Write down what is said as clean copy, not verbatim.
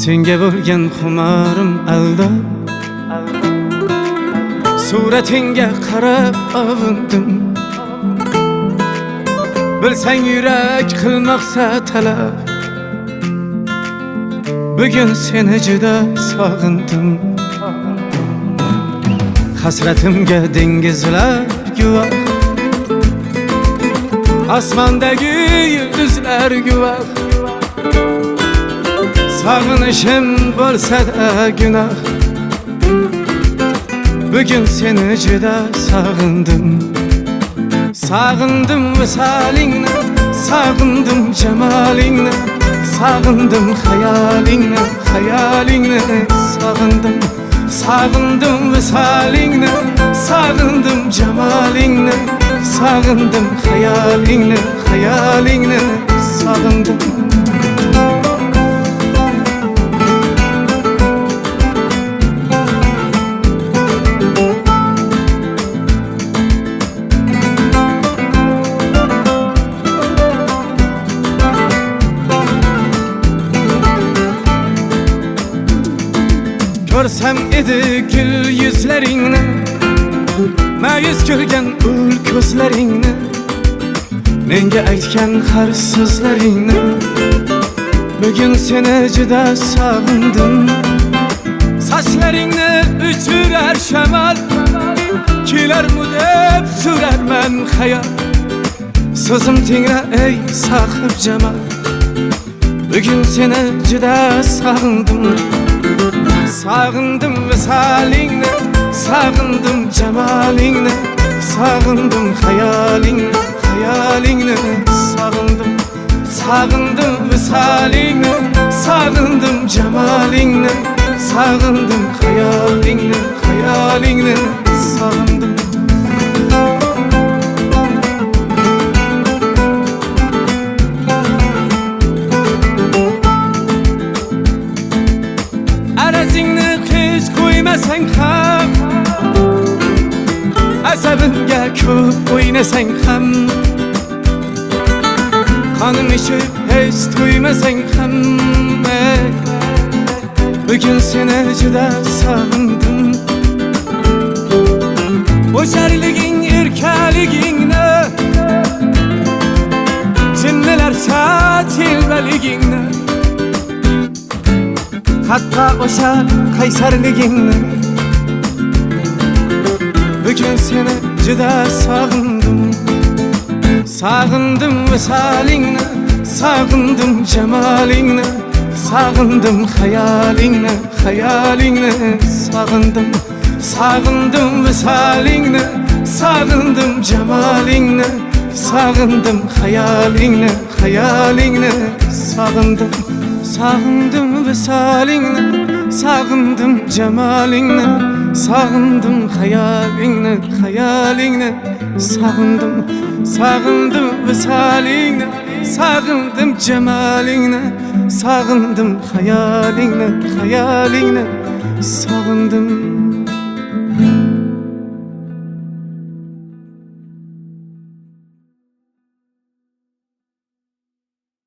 Senga bo'lgan xumarim alda, suratingga qarab avundim. Bilsang yurak qilmoqsa talab, bugun seni juda sog'indim. Hasratimga dengizlar guvoh, osmondagi yulduzlar guvoh. Sog'inishim bo'lsa-da gunoh, bugun seni juda sog'indim. Sog'indim visolingni, sog'indim jamolingni, sog'indim xayolingni, xayolingni sog'indim. Sog'indim visolingni, sog'indim jamolingni, sog'indim xayolingni, xayolingni sog'indim. Görsem edi gül yüzlerini, ma'yus ko'rgan ul ko'zlaringni, menga aytgan har so'zlaringni, bugun seni juda sog'indim. Sochlaringni uchurar shamol, kelarmu deb surarman xayol. So'zim tingra ey sohib jamol, bugun seni juda sog'indim. Sog'indim visolingni, sog'indim jamolingni, sog'indim xayolingni, xayolingni sog'indim. Sog'indim visolingni, sog'indim jamolingni, sog'indim xayolingni, xayolingni sog'indim. Arazingni hech qo'ymasang ham, asabimga ko'p o'ynasang ham, qonim ichib hech to'ymasang ham, bugun seni juda sog'indim. O'sharliging, erkaligingni, jinnilarcha telbaligingni, hatta o'sha qaysarligingni, bugun seni juda sog'indim. Sog'indim visolingni, sog'indim jamolingni, sog'indim xayolingni, xayolingni sog'indim. Sog'indim visolingni, sog'indim jamolingni, sog'indim xayolingni, xayolingni sog'indim. Sog'indim visolingni, sog'indim jamolingni, sog'indim xayolingni, xayolingni sog'indim. Sog'indim visolingni, sog'indim jamolingni, sog'indim xayolingni, xayolingni sog'indim.